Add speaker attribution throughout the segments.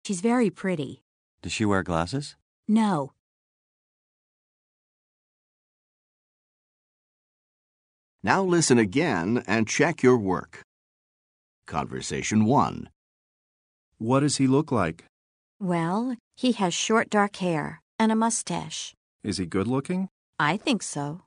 Speaker 1: she's very pretty.
Speaker 2: Does she wear glasses?
Speaker 1: No.
Speaker 3: Now listen again and check your work. Conversation 1.
Speaker 4: What does he look like?
Speaker 1: Well, he has short dark hair and a mustache.
Speaker 4: Is he good looking?
Speaker 1: I think so.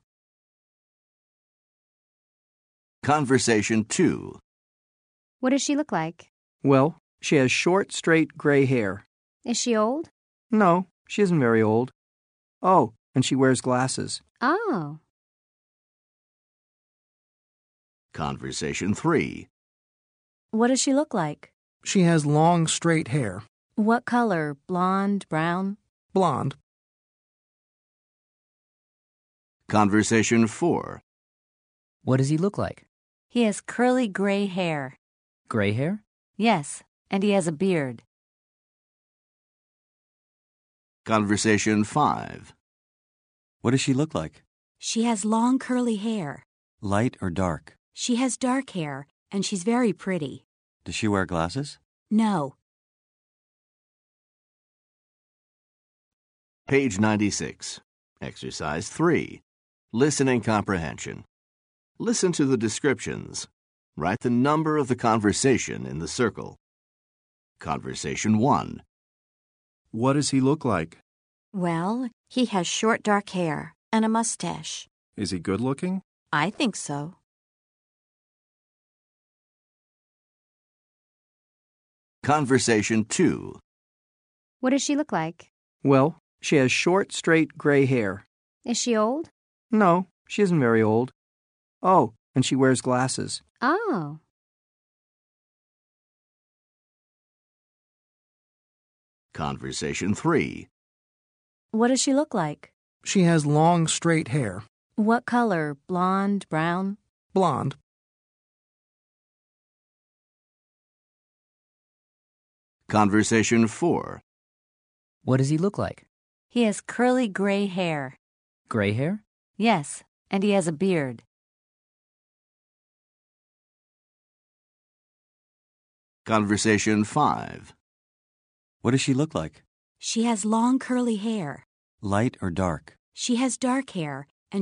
Speaker 3: Conversation 2.
Speaker 5: What does she look like?
Speaker 6: Well, she has short, straight, gray hair.
Speaker 5: Is she old?
Speaker 6: No, she isn't very old. Oh, and she wears glasses.
Speaker 5: Oh.
Speaker 3: Conversation 3.
Speaker 1: What does she look like?
Speaker 7: She has long, straight hair.
Speaker 1: What color? Blonde, brown?
Speaker 7: Blonde.
Speaker 3: Conversation 4.
Speaker 8: What does he look like?
Speaker 1: He has curly gray hair.
Speaker 8: Gray hair?
Speaker 1: Yes, and he has a beard.
Speaker 3: Conversation 5.
Speaker 2: What does she look like?
Speaker 1: She has long curly hair.
Speaker 2: Light or dark?
Speaker 1: She has dark hair, and she's very pretty.
Speaker 2: Does she wear glasses?
Speaker 1: No.
Speaker 3: Page 96. Exercise 3. Listening comprehension. Listen to the descriptions. Write the number of the conversation in the circle. Conversation 1.
Speaker 4: What does he look like?
Speaker 1: Well, he has short dark hair and a mustache.
Speaker 4: Is he good looking?
Speaker 1: I think so.
Speaker 3: Conversation 2.
Speaker 5: What does she look like?
Speaker 6: Well, she has short, straight, gray hair.
Speaker 5: Is she old?
Speaker 6: No, she isn't very old. Oh, and she wears glasses.
Speaker 5: Oh.
Speaker 3: Conversation 3.
Speaker 1: What does she look like?
Speaker 7: She has long, straight hair.
Speaker 1: What color? Blonde, brown?
Speaker 7: Blonde.
Speaker 3: Conversation 4.
Speaker 8: What does he look like?
Speaker 1: He has curly gray hair.
Speaker 8: Gray hair?
Speaker 1: Yes, and he has a beard.
Speaker 3: Conversation 5.
Speaker 2: What does she look like?
Speaker 1: She has long curly hair.
Speaker 2: Light or dark?
Speaker 1: She has dark hair,